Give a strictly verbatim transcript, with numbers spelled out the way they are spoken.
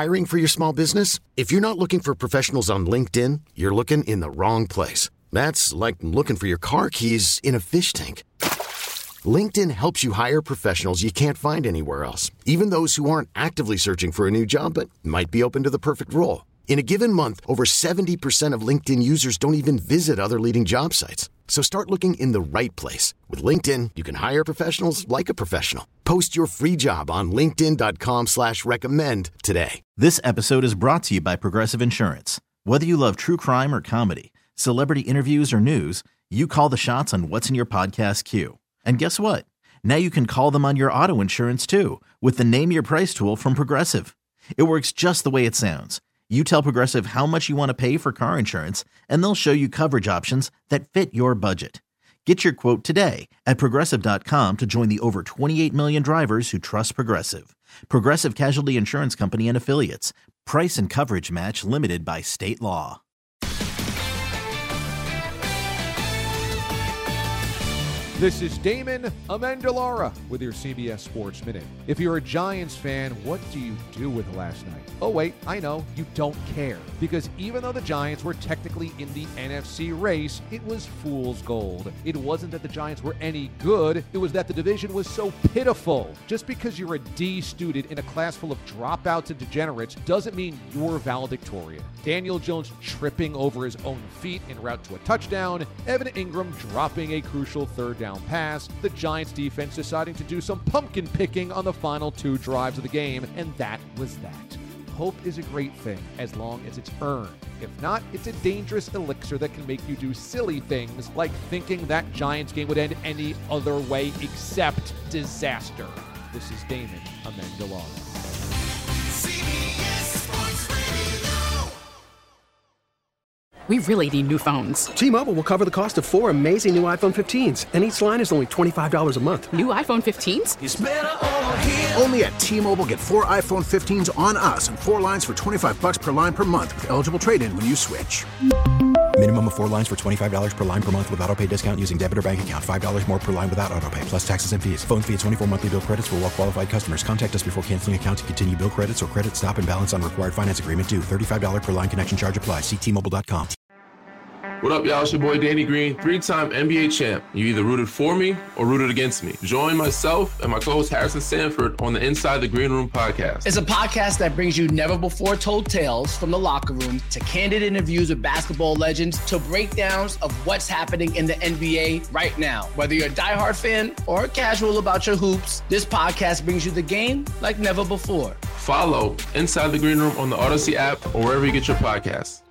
Hiring for your small business? If you're not looking for professionals on LinkedIn, you're looking in the wrong place. That's like looking for your car keys in a fish tank. LinkedIn helps you hire professionals you can't find anywhere else, even those who aren't actively searching for a new job but might be open to the perfect role. In a given month, over seventy percent of LinkedIn users don't even visit other leading job sites. So start looking in the right place. With LinkedIn, you can hire professionals like a professional. Post your free job on linkedin dot com slash recommend today. This episode is brought to you by Progressive Insurance. Whether you love true crime or comedy, celebrity interviews or news, you call the shots on what's in your podcast queue. And guess what? Now you can call them on your auto insurance too with the Name Your Price tool from Progressive. It works just the way it sounds. You tell Progressive how much you want to pay for car insurance, and they'll show you coverage options that fit your budget. Get your quote today at progressive dot com to join the over twenty-eight million drivers who trust Progressive. Progressive Casualty Insurance Company and Affiliates. Price and coverage match limited by state law. This is Damon Amendolara with your C B S Sports Minute. If you're a Giants fan, what do you do with last night? Oh wait, I know, you don't care. Because even though the Giants were technically in the N F C race, it was fool's gold. It wasn't that the Giants were any good, it was that the division was so pitiful. Just because you're a D student in a class full of dropouts and degenerates doesn't mean you're valedictorian. Daniel Jones tripping over his own feet en route to a touchdown, Evan Ingram dropping a crucial third down pass, the Giants defense deciding to do some pumpkin picking on the final two drives of the game, and that was that. Hope is a great thing as long as it's earned. If not, it's a dangerous elixir that can make you do silly things like thinking that Giants game would end any other way except disaster. This is Damon Amendolara. We really need new phones. T-Mobile will cover the cost of four amazing new iPhone fifteens, and each line is only twenty-five dollars a month. New iPhone fifteens? It's better over here. Only at T-Mobile, get four iPhone fifteens on us and four lines for twenty-five bucks per line per month with eligible trade-in when you switch. Minimum of four lines for twenty-five dollars per line per month with auto-pay discount using debit or bank account. five dollars more per line without auto-pay, plus taxes and fees. Phone fee at twenty-four monthly bill credits for well-qualified customers. Contact us before canceling account to continue bill credits or credit stop and balance on required finance agreement due. thirty-five dollars per line connection charge applies. See T Mobile dot com. What up, y'all? It's your boy Danny Green, three-time N B A champ. You either rooted for me or rooted against me. Join myself and my co-host Harrison Sanford on the Inside the Green Room podcast. It's a podcast that brings you never-before-told tales from the locker room to candid interviews with basketball legends to breakdowns of what's happening in the N B A right now. Whether you're a diehard fan or casual about your hoops, this podcast brings you the game like never before. Follow Inside the Green Room on the Odyssey app or wherever you get your podcasts.